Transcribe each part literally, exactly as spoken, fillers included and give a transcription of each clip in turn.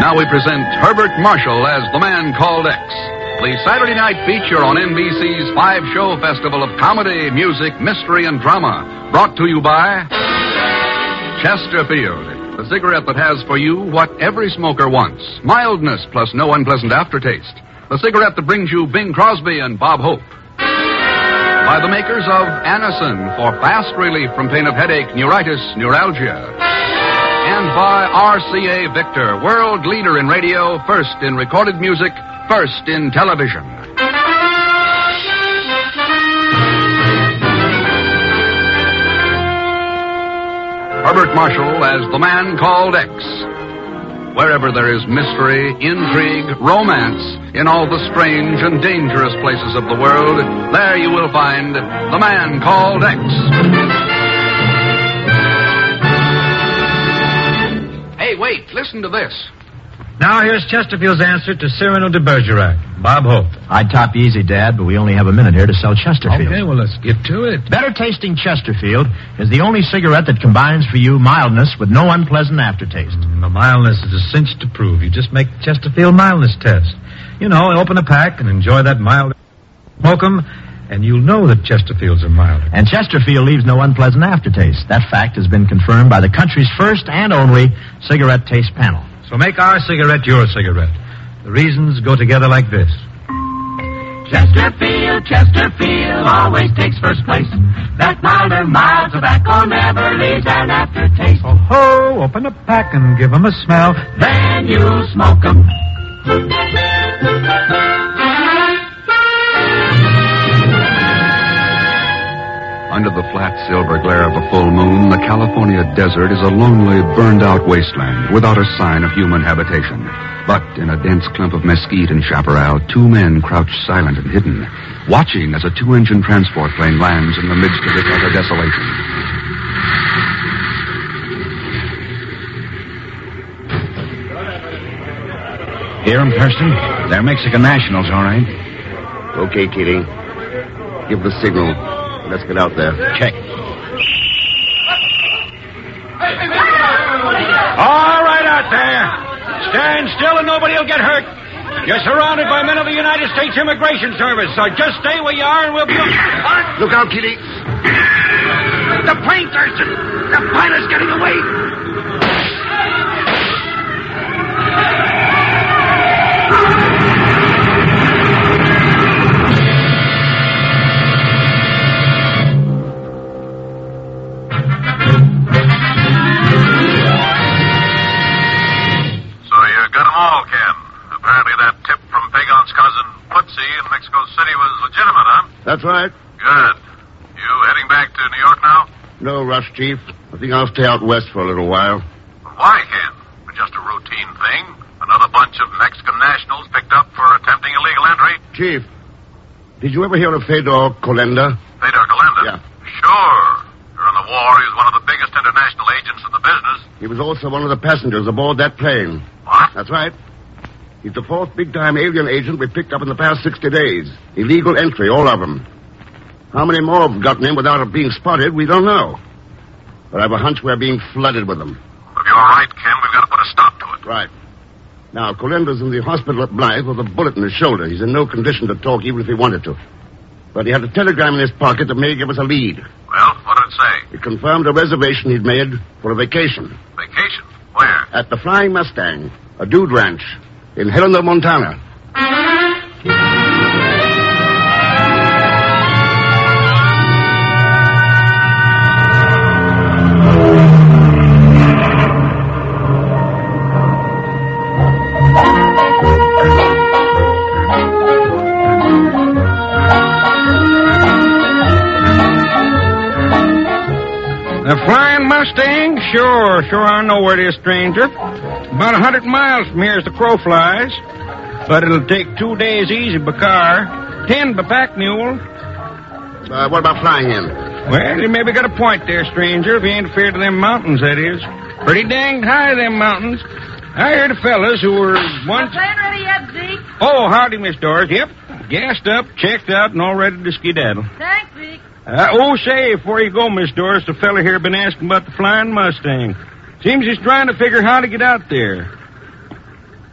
now we present Herbert Marshall as The Man Called X, the Saturday night feature on N B C's five-show festival of comedy, music, mystery, and drama, brought to you by Chesterfield, the cigarette that has for you what every smoker wants, mildness plus no unpleasant aftertaste, the cigarette that brings you Bing Crosby and Bob Hope. By the makers of Anacin for fast relief from pain of headache, neuritis, neuralgia. And by R C A Victor, world leader in radio, first in recorded music, first in television. Herbert Marshall as The Man Called X. Wherever there is mystery, intrigue, romance, in all the strange and dangerous places of the world, there you will find The Man Called X. Hey, wait, listen to this. Now here's Chesterfield's answer to Cyrano de Bergerac. Bob Hope. I'd top you easy, Dad, but we only have a minute here to sell Chesterfield. Okay, well, let's get to it. Better tasting Chesterfield is the only cigarette that combines for you mildness with no unpleasant aftertaste. Mm, the mildness is a cinch to prove. You just make Chesterfield mildness test. You know, open a pack and enjoy that mild... Smoke 'em, and you'll know that Chesterfields are mild. And Chesterfield leaves no unpleasant aftertaste. That fact has been confirmed by the country's first and only cigarette taste panel. So make our cigarette your cigarette. The reasons go together like this. Chesterfield, Chesterfield always takes first place. That milder, mild tobacco never leaves an aftertaste. Oh ho, open a pack and give 'em a smell. Then you smoke 'em. Under the flat silver glare of a full moon, the California desert is a lonely, burned-out wasteland without a sign of human habitation. But in a dense clump of mesquite and chaparral, two men crouch silent and hidden, watching as a two-engine transport plane lands in the midst of this utter desolation. Hear 'em, Kirsten? They're Mexican nationals, all right. Okay, Kitty. Give the signal. Let's get out there. Check. All right out there. Stand still and nobody will get hurt. You're surrounded by men of the United States Immigration Service, so just stay where you are and we'll be... Look out, Kitty. The plane, Thurston. The pilot's getting away. That's right. Good. You heading back to New York now? No rush, Chief. I think I'll stay out west for a little while. Why, Ken? Just a routine thing. Another bunch of Mexican nationals picked up for attempting illegal entry. Chief, did you ever hear of Fedor Kolenda? Fedor Kolenda? Yeah. Sure. During the war, he was one of the biggest international agents in the business. He was also one of the passengers aboard that plane. What? That's right. He's the fourth big-time alien agent we've picked up in the past sixty days. Illegal entry, all of them. How many more have gotten in without it being spotted, we don't know. But I have a hunch we're being flooded with them. If you're right, Ken, we've got to put a stop to it. Right. Now, Colenda's in the hospital at Blythe with a bullet in his shoulder. He's in no condition to talk even if he wanted to. But he had a telegram in his pocket that may give us a lead. Well, what did it say? It confirmed a reservation he'd made for a vacation. Vacation? Where? At the Flying Mustang, a dude ranch in Helena, Montana. The Flying Mustang? Sure, sure, I know where it is, stranger. About a hundred miles from here as the crow flies. But it'll take two days easy by car, ten by pack mule. Uh, what about flying in? Well, you maybe got a point there, stranger, if you ain't afraid of them mountains, that is. Pretty danged high, them mountains. I heard of fellas who were once... Plane ready yet, Zeke? Oh, howdy, Miss Doris. Yep, gassed up, checked out, and all ready to skedaddle. Thanks, Zeke. Uh, oh, say, before you go, Miss Doris, the fella here been asking about the Flying Mustang. Seems he's trying to figure how to get out there.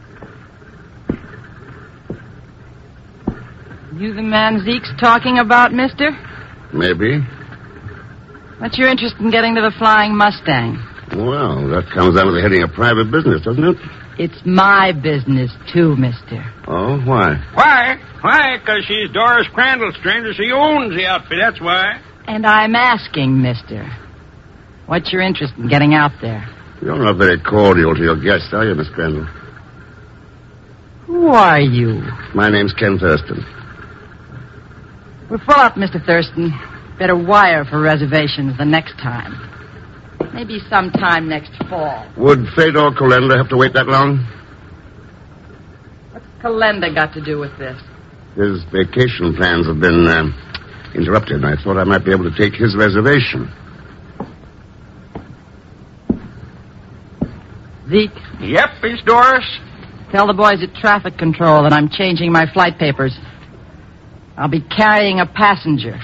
You the man Zeke's talking about, mister? Maybe. What's your interest in getting to the Flying Mustang? Well, that comes under the heading of private business, doesn't it? It's my business, too, mister. Oh, why? Why? Why? Because she's Doris Crandall, stranger. She owns the outfit, that's why. And I'm asking, mister, what's your interest in getting out there? You're not very cordial to your guests, are you, Miss Crandall? Who are you? My name's Ken Thurston. We're full up, Mister Thurston. Better wire for reservations the next time. Maybe sometime next fall. Would Fedor Kalenda have to wait that long? What's Kalenda got to do with this? His vacation plans have been uh, interrupted, and I thought I might be able to take his reservation. Zeke? Yep, Miss Doris. Tell the boys at traffic control that I'm changing my flight papers. I'll be carrying a passenger.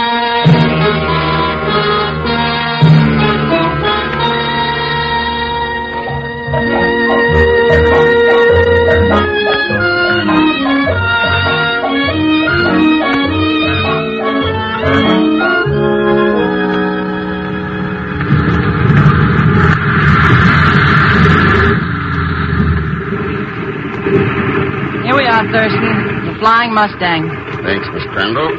Here we are, Thurston. The Flying Mustang. Thanks, Miss Crandall.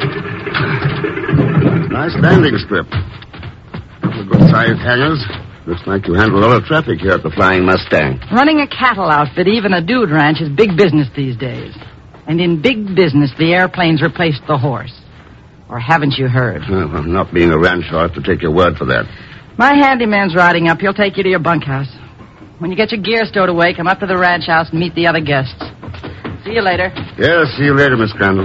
Nice landing strip. Good-sized hangars. Looks like you handle a lot of traffic here at the Flying Mustang. Running a cattle outfit, even a dude ranch, is big business these days. And in big business, the airplanes replaced the horse. Or haven't you heard? Well, not being a rancher, I'll have to take your word for that. My handyman's riding up. He'll take you to your bunkhouse. When you get your gear stowed away, come up to the ranch house and meet the other guests. See you later. Yeah, see you later, Miss Crandall.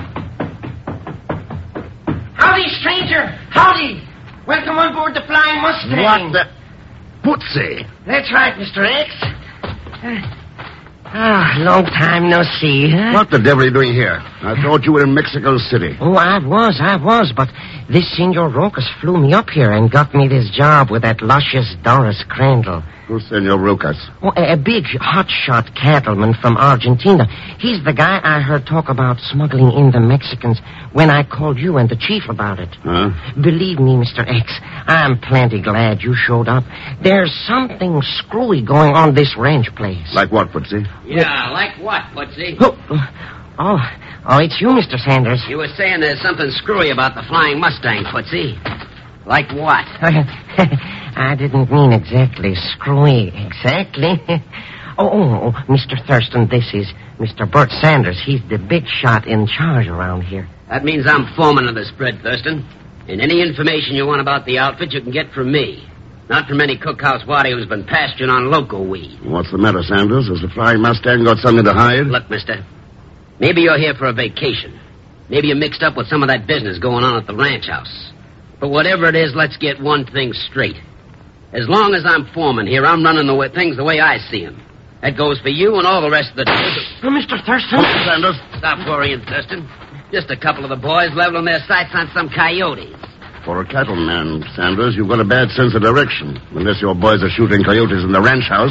Howdy, stranger. Howdy. Welcome on board the Flying Mustang. What the... Putsy. That's right, Mister X. Uh, ah, long time no see, huh? What the devil are you doing here? I thought you were in Mexico City. Oh, I was, I was, but this Senor Rocas flew me up here and got me this job with that luscious Doris Crandall. Who's Senor Rocas? Oh, a, a big hotshot cattleman from Argentina. He's the guy I heard talk about smuggling in the Mexicans when I called you and the chief about it. Huh? Believe me, Mister X, I'm plenty glad you showed up. There's something screwy going on this ranch place. Like what, Putsy? Yeah, like what, Putsy? Oh, oh, oh, it's you, Mister Sanders. You were saying there's something screwy about the Flying Mustang, Putsy. Like what? I didn't mean exactly screwy. Exactly. oh, oh, oh, Mister Thurston, this is Mister Bert Sanders. He's the big shot in charge around here. That means I'm foreman of the spread, Thurston. And any information you want about the outfit, you can get from me. Not from any cookhouse waddy who's been pasturing on loco weed. What's the matter, Sanders? Has the Flying Mustang got something to hide? Look, mister, maybe you're here for a vacation. Maybe you're mixed up with some of that business going on at the ranch house. But whatever it is, let's get one thing straight. As long as I'm foreman here, I'm running the way, things the way I see them. That goes for you and all the rest of the... Oh, Mister Thurston. Oh, Sanders. Stop worrying, Thurston. Just a couple of the boys leveling their sights on some coyotes. For a cattleman, Sanders, you've got a bad sense of direction. Unless your boys are shooting coyotes in the ranch house.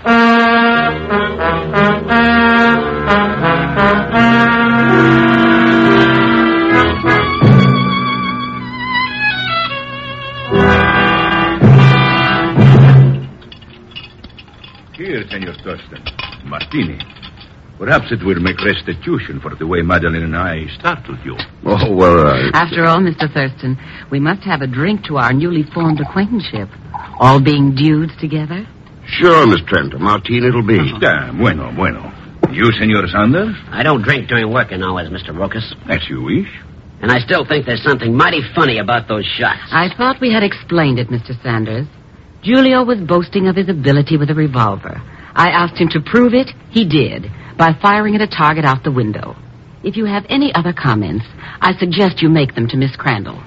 Here, Senor Thurston. Martini. Perhaps it will make restitution for the way Madeline and I startled you. Oh, well, uh... After all, Mister Thurston, we must have a drink to our newly formed acquaintanceship. All being dudes together? Sure, Miss Trent. A martini it'll be. Ah, bueno, bueno. You, Senor Sanders? I don't drink during working hours, Mister Rocas. As you wish. And I still think there's something mighty funny about those shots. I thought we had explained it, Mister Sanders. Julio was boasting of his ability with a revolver. I asked him to prove it. He did, by firing at a target out the window. If you have any other comments, I suggest you make them to Miss Crandall.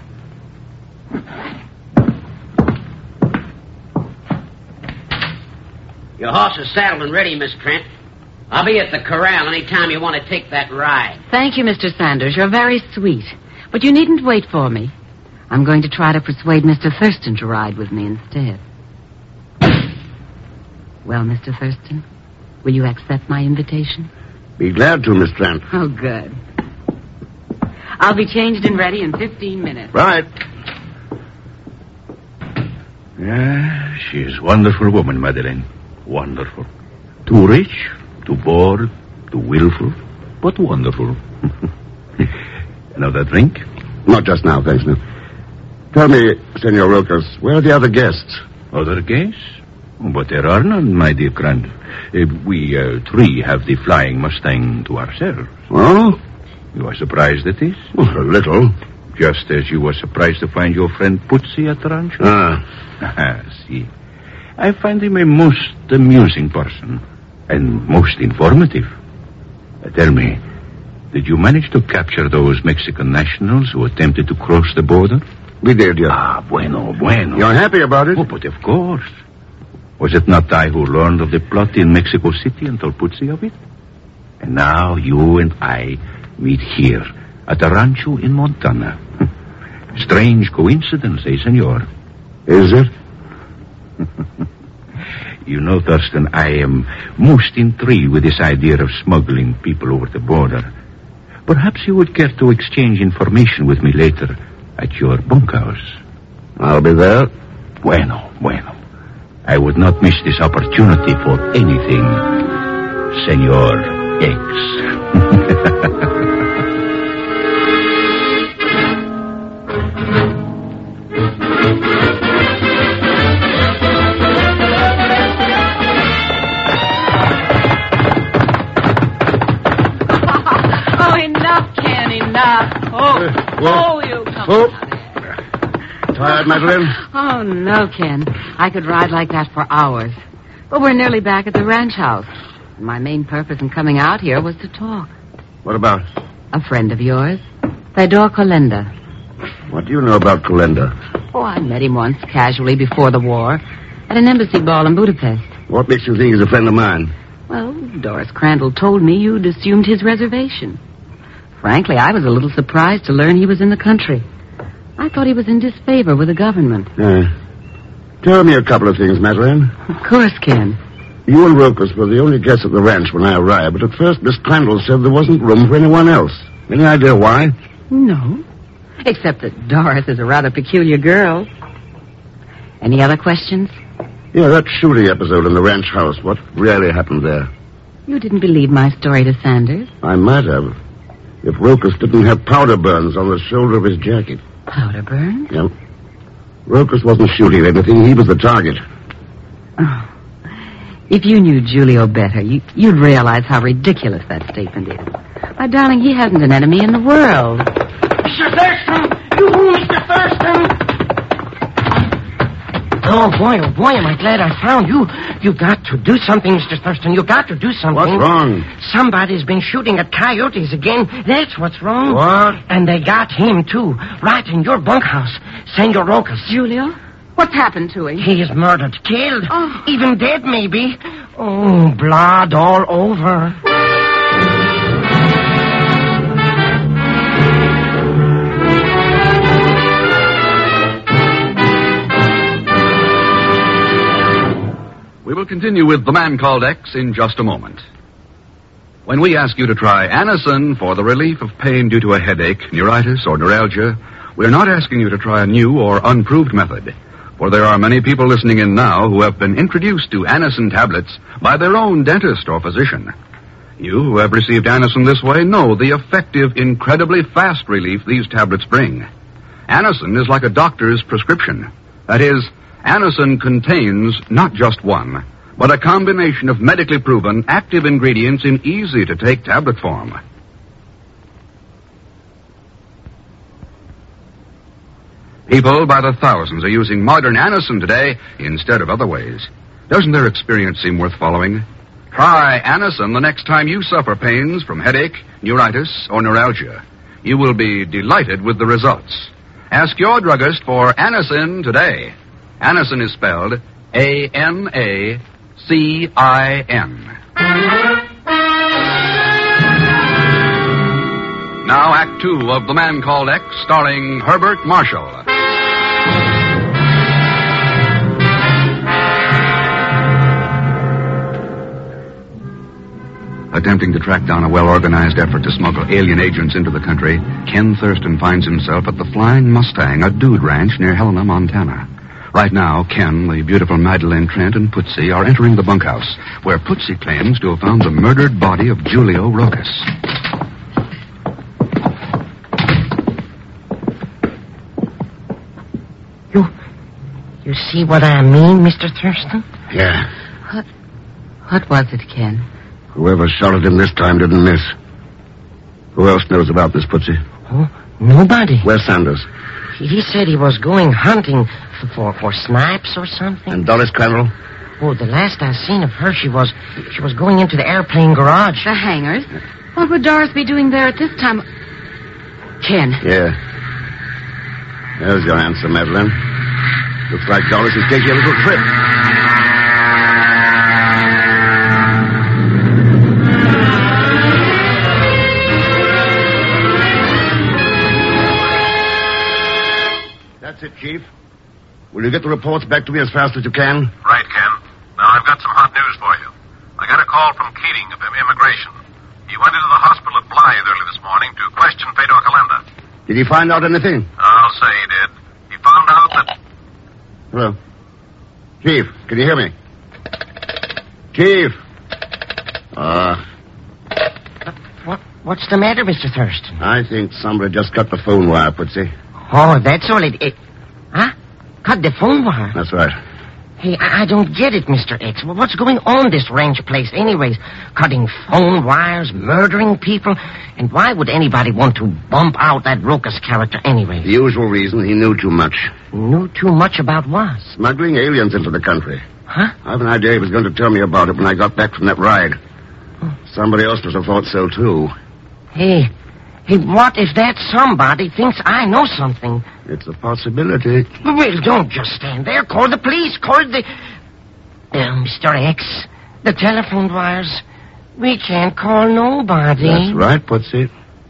Your horse is saddled and ready, Miss Trent. I'll be at the corral any time you want to take that ride. Thank you, Mister Sanders. You're very sweet. But you needn't wait for me. I'm going to try to persuade Mister Thurston to ride with me instead. Well, Mister Thurston, will you accept my invitation? Be glad to, Miss Trent. Oh, good. I'll be changed and ready in fifteen minutes. Right. Yeah, she's a wonderful woman, Madeleine. Wonderful. Too rich, too bored, too willful, but wonderful. Another drink? Not just now, thanks, no. Tell me, Senor Rokas, where are the other guests? Other guests? Oh, but there are none, my dear Grant. Uh, we uh, three have the Flying Mustang to ourselves. Oh? You are surprised at this? Oh, a little. Just as you were surprised to find your friend Putzi at the rancho? Ah. See. I find him a most amusing person and most informative. Uh, tell me, did you manage to capture those Mexican nationals who attempted to cross the border? We did, yes. Ah, bueno, bueno. You're happy about it? Oh, but of course. Was it not I who learned of the plot in Mexico City and told Putzi of it? And now you and I meet here at a rancho in Montana. Strange coincidence, eh, senor? Is it? You know, Thurston, I am most intrigued with this idea of smuggling people over the border. Perhaps you would care to exchange information with me later at your bunkhouse. I'll be there. Bueno, bueno. I would not miss this opportunity for anything, Senor X. Oh, you come Oh. on. Tired, Madeline? Oh, no, Ken. I could ride like that for hours. But we're nearly back at the ranch house. My main purpose in coming out here was to talk. What about? A friend of yours, Fedor Kolenda. What do you know about Kolenda? Oh, I met him once, casually, before the war, at an embassy ball in Budapest. What makes you think he's a friend of mine? Well, Doris Crandall told me you'd assumed his reservation. Frankly, I was a little surprised to learn he was in the country. I thought he was in disfavor with the government. Uh, tell me a couple of things, Madeline. Of course, Ken. You and Rokas were the only guests at the ranch when I arrived, but at first Miss Crandall said there wasn't room for anyone else. Any idea why? No. Except that Doris is a rather peculiar girl. Any other questions? Yeah, that shooting episode in the ranch house. What really happened there? You didn't believe my story to Sanders? I might have. If Rokas didn't have powder burns on the shoulder of his jacket. Powder burns? Yep. Rokas wasn't shooting at anything. He was the target. Oh. If you knew Julio better, you, you'd realize how ridiculous that statement is. My darling, he hasn't an enemy in the world. Mister Thurston! You, Mister Thurston! Oh, boy, oh, boy, am I glad I found you. You got to do something, Mister Thurston. You got to do something. What's wrong? Somebody's been shooting at coyotes again. That's what's wrong. What? And they got him, too. Right in your bunkhouse. Senor Rokas. Julio? What's happened to him? He is murdered, killed. Oh. Even dead, maybe. Oh, blood all over. We will continue with The Man Called X in just a moment. When we ask you to try Anacin for the relief of pain due to a headache, neuritis, or neuralgia, we're not asking you to try a new or unproved method. For there are many people listening in now who have been introduced to Anacin tablets by their own dentist or physician. You who have received Anacin this way know the effective, incredibly fast relief these tablets bring. Anacin is like a doctor's prescription. That is, Anacin contains not just one, but a combination of medically proven active ingredients in easy-to-take tablet form. People by the thousands are using modern Anacin today instead of other ways. Doesn't their experience seem worth following? Try Anacin the next time you suffer pains from headache, neuritis, or neuralgia. You will be delighted with the results. Ask your druggist for Anacin today. Anacin is spelled A N A C I N. Now, Act Two of The Man Called X, starring Herbert Marshall. Attempting to track down a well-organized effort to smuggle alien agents into the country, Ken Thurston finds himself at the Flying Mustang, a dude ranch near Helena, Montana. Right now, Ken, the beautiful Madeleine Trent, and Putzi are entering the bunkhouse, where Putzi claims to have found the murdered body of Julio Rokas. You... you see what I mean, Mister Thurston? Yeah. What... what was it, Ken? Whoever shot at him this time didn't miss. Who else knows about this, Putzi? Oh, nobody. Where's Sanders? He said he was going hunting for, for snipes or something. And Doris Crandall? Oh, the last I seen of her, she was she was going into the airplane garage. The hangars? What would Doris be doing there at this time? Ken. Yeah. There's your answer, Madeleine. Looks like Doris is taking a little trip. That's it, Chief. Will you get the reports back to me as fast as you can? Right, Ken. Now, I've got some hot news for you. I got a call from Keating of Immigration. He went into the hospital at Blythe early this morning to question Fedor Kalenda. Did he find out anything? I'll say he did. He found out that... Hello? Chief, can you hear me? Chief! Uh... What, what's the matter, Mister Thurston? I think somebody just cut the phone wire, Putzi. Oh, that's all it... it huh? Cut the phone wire? That's right. Hey, I, I don't get it, Mister X. Well, what's going on this ranch place anyways? Cutting phone wires, murdering people? And why would anybody want to bump out that Rokas character anyway? The usual reason, he knew too much. Knew too much about what? Smuggling aliens into the country. Huh? I have an idea he was going to tell me about it when I got back from that ride. Oh. Somebody else must have thought so, too. Hey, hey, what if that somebody thinks I know something? It's a possibility. Well, don't just stand there. Call the police. Call the... Uh, Mister X, the telephone wires. We can't call nobody. That's right, Putzi.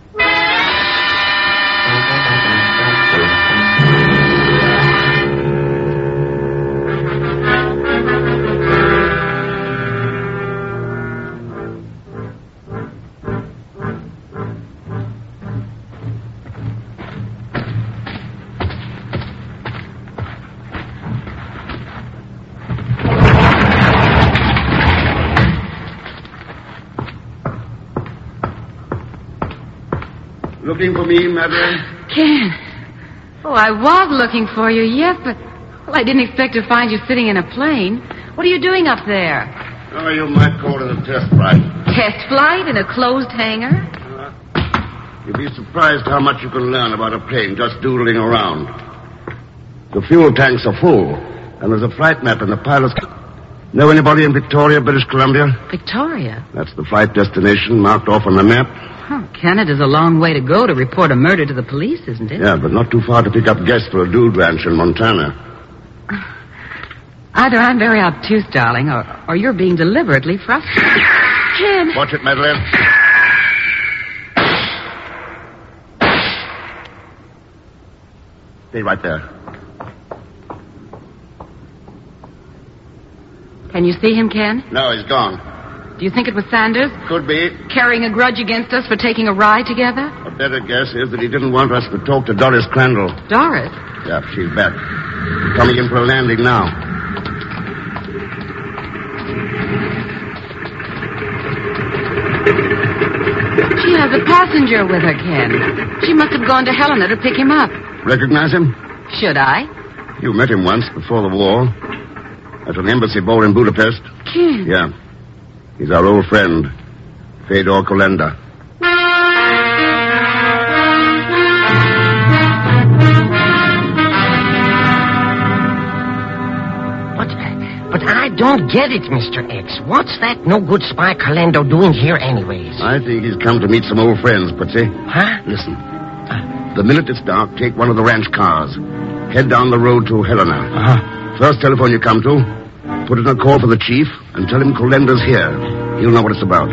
Looking for me, Madeleine? Ken. Oh, I was looking for you, yes, but... Well, I didn't expect to find you sitting in a plane. What are you doing up there? Oh, you might call it a test flight. Test flight in a closed hangar? Uh, you'd be surprised how much you can learn about a plane just doodling around. The fuel tanks are full, and there's a flight map in the pilot's... Know anybody in Victoria, British Columbia? Victoria? That's the flight destination marked off on the map. Oh, Canada's a long way to go to report a murder to the police, isn't it? Yeah, but not too far to pick up guests for a dude ranch in Montana. Either I'm very obtuse, darling, or, or you're being deliberately frustrated. Ken! Watch it, Madeleine. Stay right there. Can you see him, Ken? No, he's gone. Do you think it was Sanders? Could be. Carrying a grudge against us for taking a ride together? A better guess is that he didn't want us to talk to Doris Crandall. Doris? Yeah, she's back. Coming in for a landing now. She has a passenger with her, Ken. She must have gone to Helena to pick him up. Recognize him? Should I? You met him once before the war. At an embassy ball in Budapest. Ken? Yeah. He's our old friend, Fedor Kalenda. But, but I don't get it, Mister X. What's that no-good spy Kalenda doing here anyways? I think he's come to meet some old friends, Putzi. Huh? Listen. Uh, the minute it's dark, take one of the ranch cars. Head down the road to Helena. Uh-huh. First telephone you come to, put in a call for the chief and tell him Kalenda's here. He'll know what it's about.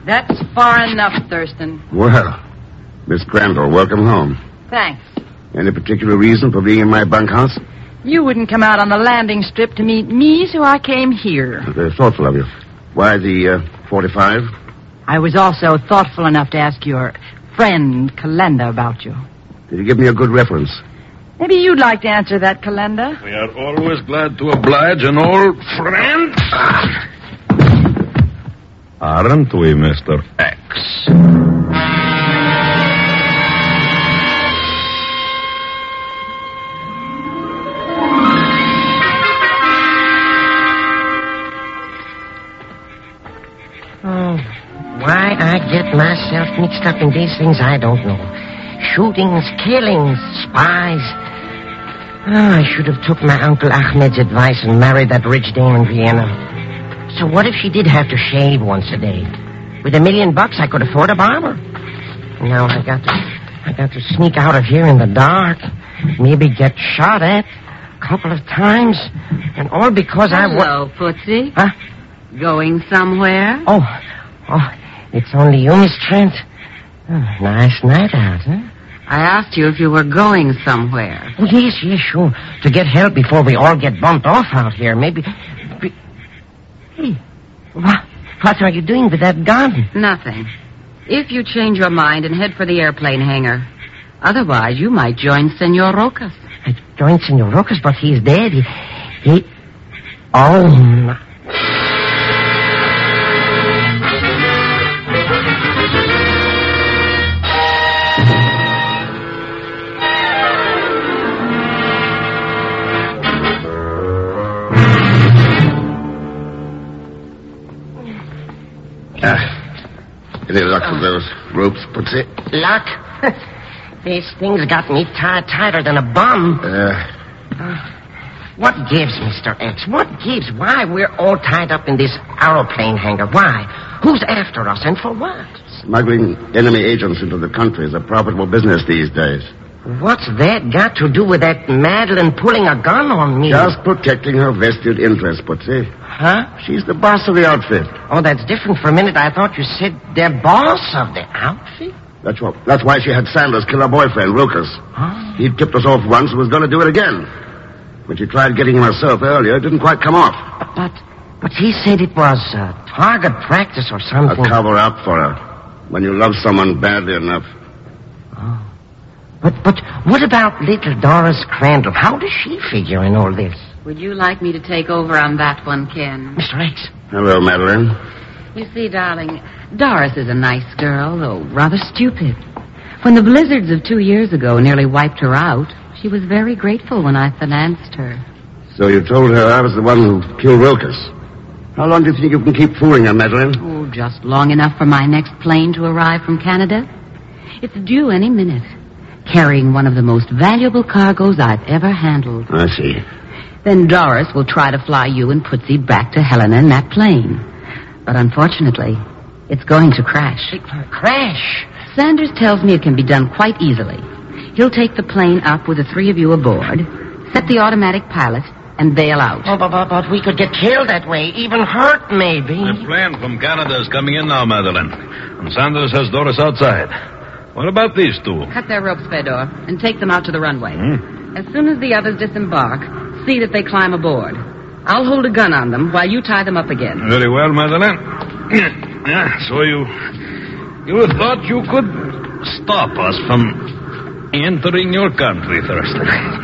That's far enough, Thurston. Well, Miss Crandall, welcome home. Thanks. Any particular reason for being in my bunkhouse? You wouldn't come out on the landing strip to meet me, so I came here. Very thoughtful of you. Why the uh, forty-five? I was also thoughtful enough to ask your friend, Calenda, about you. Did you give me a good reference? Maybe you'd like to answer that, Calenda. We are always glad to oblige an old friend. Aren't we, Mister X? Oh, why I get myself mixed up in these things, I don't know. Shootings, killings, spies. Oh, I should have took my Uncle Ahmed's advice and married that rich dame in Vienna. So what if she did have to shave once a day? With a million bucks, I could afford a barber. Now I got to, I got to sneak out of here in the dark. Maybe get shot at a couple of times. And all because I... Hello, Footsie. Huh? Going somewhere? Oh, oh, it's only you, Miss Trent. Oh, nice night out, huh? I asked you if you were going somewhere. Oh, yes, yes, sure. To get help before we all get bumped off out here. Maybe... Be... Hey, what, what are you doing with that gun? Nothing. If you change your mind and head for the airplane hangar. Otherwise, you might join Senor Rocas. I joined Senor Rocas, but he's dead. He... he... Oh, my... Any luck with those ropes, Putsy? Luck? These things got me tied tighter than a bum. Uh, uh, what gives, Mister X? What gives? Why we're all tied up in this aeroplane hangar? Why? Who's after us and for what? Smuggling enemy agents into the country is a profitable business these days. What's that got to do with that Madeline pulling a gun on me? Just protecting her vested interests, Putsy. Huh? She's the boss of the outfit. Oh, that's different. For a minute, I thought you said the boss of the outfit. That's what. That's why she had Sanders kill her boyfriend, Lucas. Huh? He'd tipped us off once and was going to do it again. When she tried getting him herself earlier, it didn't quite come off. But, but he said it was uh, target practice or something. A cover-up for her. When you love someone badly enough. Oh. But, but what about little Doris Crandall? How does she figure in all this? Would you like me to take over on that one, Ken? Mister X. Hello, Madeline. You see, darling, Doris is a nice girl, though rather stupid. When the blizzards of two years ago nearly wiped her out, she was very grateful when I financed her. So you told her I was the one who killed Wilkes. How long do you think you can keep fooling her, Madeline? Oh, just long enough for my next plane to arrive from Canada. It's due any minute, carrying one of the most valuable cargoes I've ever handled. I see. Then Doris will try to fly you and Putsy back to Helena in that plane. But unfortunately, it's going to crash. Crash? Sanders tells me it can be done quite easily. He'll take the plane up with the three of you aboard, set the automatic pilot, and bail out. Oh, but, but, but we could get killed that way, even hurt, maybe. The plane from Canada is coming in now, Madeline. And Sanders has Doris outside. What about these two? Cut their ropes, Fedor, and take them out to the runway. Hmm? As soon as the others disembark, see that they climb aboard. I'll hold a gun on them while you tie them up again. Very well, Madeline. Yeah, so you... You thought you could stop us from entering your country, Thurston.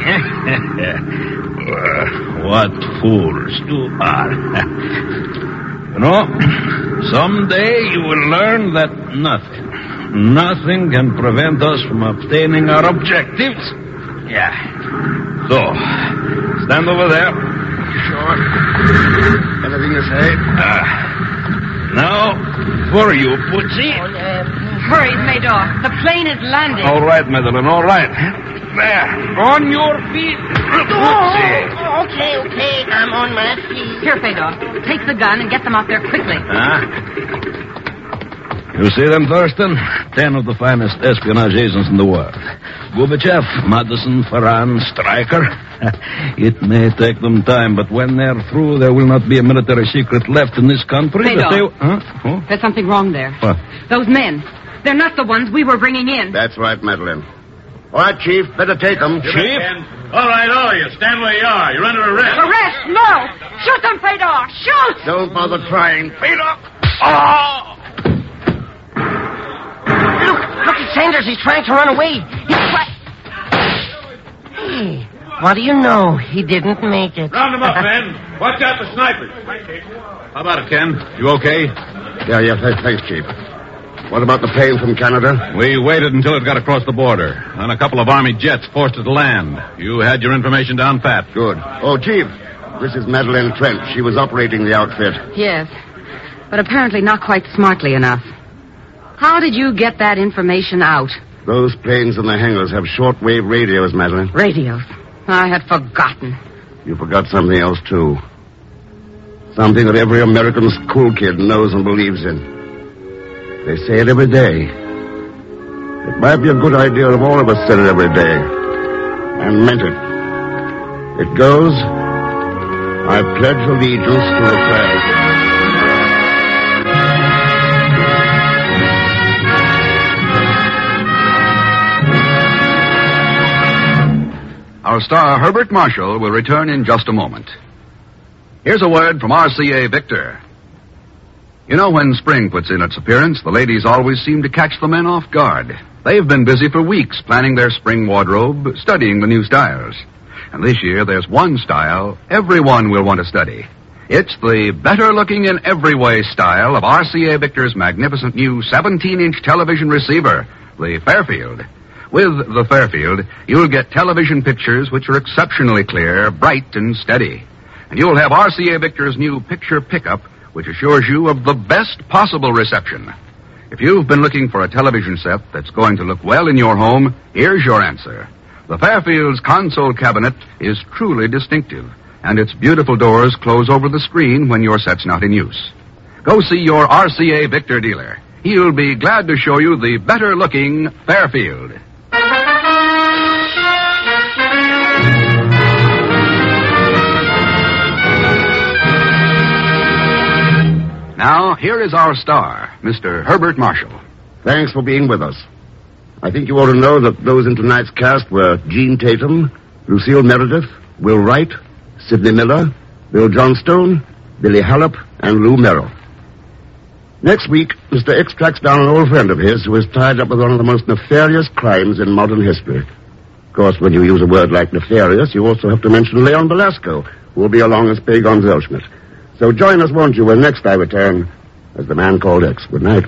What fools you are. You know, someday you will learn that nothing, nothing can prevent us from obtaining our objectives. Yeah. So, stand over there. Sure. Anything you say? Uh, now, for you, Putsy. Oh, uh, Hurry, Fedor. The plane is landing. All right, Madeline, all right. There, on your feet. Putsy. Oh, okay, okay. I'm on my feet. Here, Fedor. Take the gun and get them out there quickly. Huh? You see them, Thurston? Ten of the finest espionage agents in the world. Gorbachev, Madison, Farran, Stryker. It may take them time, but when they're through, there will not be a military secret left in this country. Fedor. They... Huh? Oh? There's something wrong there. What? Those men. They're not the ones we were bringing in. That's right, Madeline. All right, Chief. Better take them. Chief? All right, all of you. Stand where you are. You're under arrest. Arrest? No! Shoot them, Fedor! Shoot! Don't bother trying. Fedor! Oh! Look, look at Sanders. He's trying to run away. He's trying... Hey, what do you know? He didn't make it. Round them up, men. Watch out for snipers. How about it, Ken? You okay? Yeah, yeah, th- thanks, Chief. What about the plane from Canada? We waited until it got across the border. Then a couple of Army jets forced it to land. You had your information down pat. Good. Oh, Chief, this is Madeline Trent. She was operating the outfit. Yes, but apparently not quite smartly enough. How did you get that information out? Those planes in the hangars have shortwave radios, Madeline. Radios. I had forgotten. You forgot something else, too. Something that every American school kid knows and believes in. They say it every day. It might be a good idea if all of us said it every day. And meant it. It goes, I pledge allegiance to the flag. Our star, Herbert Marshall, will return in just a moment. Here's a word from R C A Victor. You know, when spring puts in its appearance, the ladies always seem to catch the men off guard. They've been busy for weeks planning their spring wardrobe, studying the new styles. And this year, there's one style everyone will want to study. It's the better-looking in every way style of R C A Victor's magnificent new seventeen-inch television receiver, the Fairfield. With the Fairfield, you'll get television pictures which are exceptionally clear, bright, and steady. And you'll have R C A Victor's new picture pickup, which assures you of the best possible reception. If you've been looking for a television set that's going to look well in your home, here's your answer. The Fairfield's console cabinet is truly distinctive, and its beautiful doors close over the screen when your set's not in use. Go see your R C A Victor dealer. He'll be glad to show you the better-looking Fairfield. Now, here is our star, Mister Herbert Marshall. Thanks for being with us. I think you ought to know that those in tonight's cast were Gene Tatum, Lucille Meredith, Will Wright, Sidney Miller, Bill Johnstone, Billy Hallopp, and Lou Merrill. Next week, Mister X tracks down an old friend of his who is tied up with one of the most nefarious crimes in modern history. Of course, when you use a word like nefarious, you also have to mention Leon Belasco, who will be along as Pagon Zellschmidt. So join us, won't you, when next I return as the Man Called X. Good night.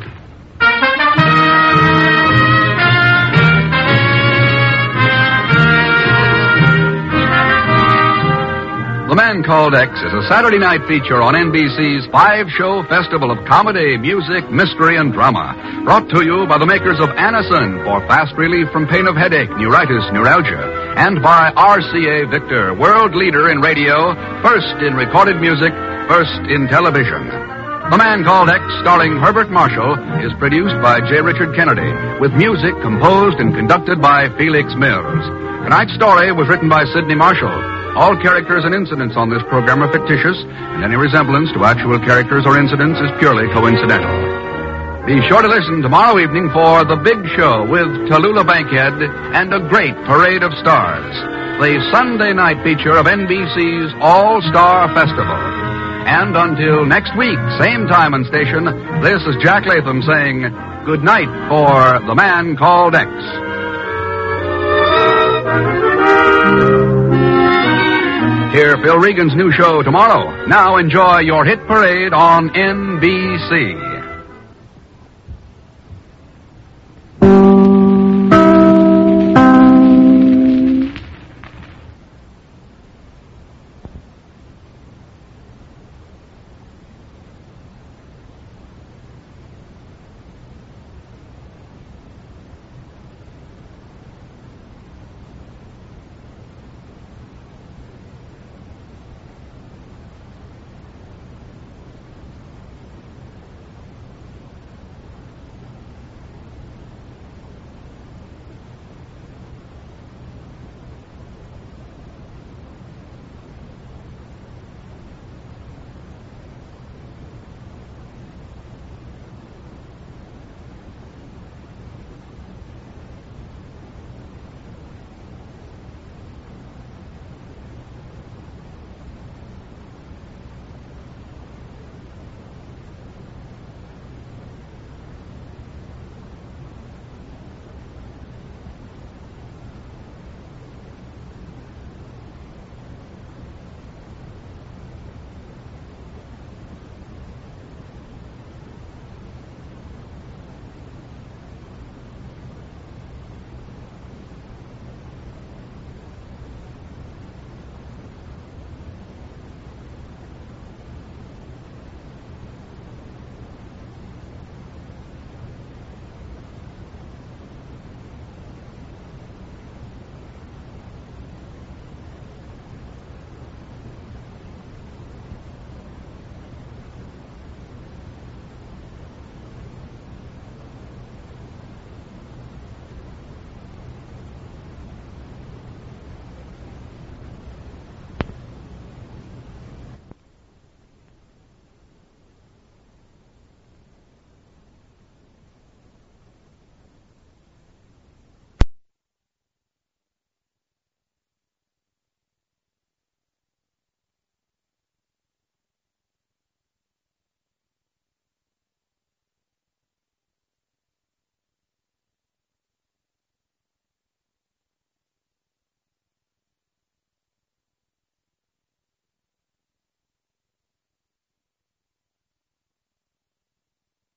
The Man Called X is a Saturday night feature on N B C's five-show festival of comedy, music, mystery, and drama. Brought to you by the makers of Anacin for fast relief from pain of headache, neuritis, neuralgia. And by R C A Victor, world leader in radio, first in recorded music, first in television. The Man Called X, starring Herbert Marshall, is produced by J. Richard Kennedy, with music composed and conducted by Felix Mills. Tonight's story was written by Sidney Marshall. All characters and incidents on this program are fictitious, and any resemblance to actual characters or incidents is purely coincidental. Be sure to listen tomorrow evening for The Big Show with Tallulah Bankhead and a great parade of stars. The Sunday night feature of N B C's All-Star Festival. And until next week, same time and station, this is Jack Latham saying good night for The Man Called X. Hear Phil Regan's new show tomorrow. Now enjoy your hit parade on N B C.